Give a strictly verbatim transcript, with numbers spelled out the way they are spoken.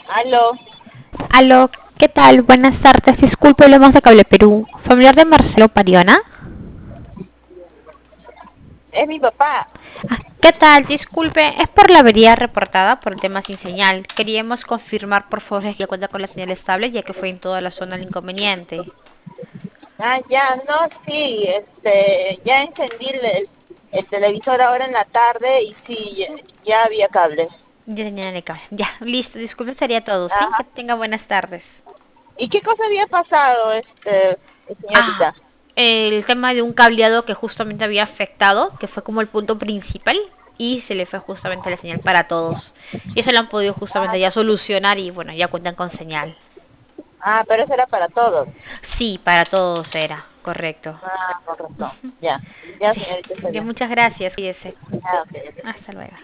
Aló, Aló, ¿qué tal? Buenas tardes. Disculpe, hablamos de Cable Perú. ¿Familiar de Marcelo Pariona? es mi papá. Ah, ¿qué tal? Disculpe, es por la avería reportada por el tema sin señal. Queríamos confirmar, por favor, que cuenta con la señal estable, ya que fue en toda la zona el inconveniente. Ah, ya, no, sí, este, ya encendí el, el- el televisor ahora en la tarde y sí, ya, ya había cable. Ya tenía el cable. Ya, listo. Disculpe, sería todo, ¿sí? Que Ajá. tenga buenas tardes. ¿Y qué cosa había pasado, este, Ah, señorita? el tema de un cableado que justamente había afectado, que fue como el punto principal, y se le fue justamente la señal para todos. Y eso lo han podido justamente ya solucionar y bueno, ya cuentan con señal. Ah, pero eso era para todos. Sí, para todos era, correcto. Ah, con razón. Ya, ya, Sí, señorita, está ya bien. muchas gracias, cuídese. Ah, ok, ok. Hasta luego.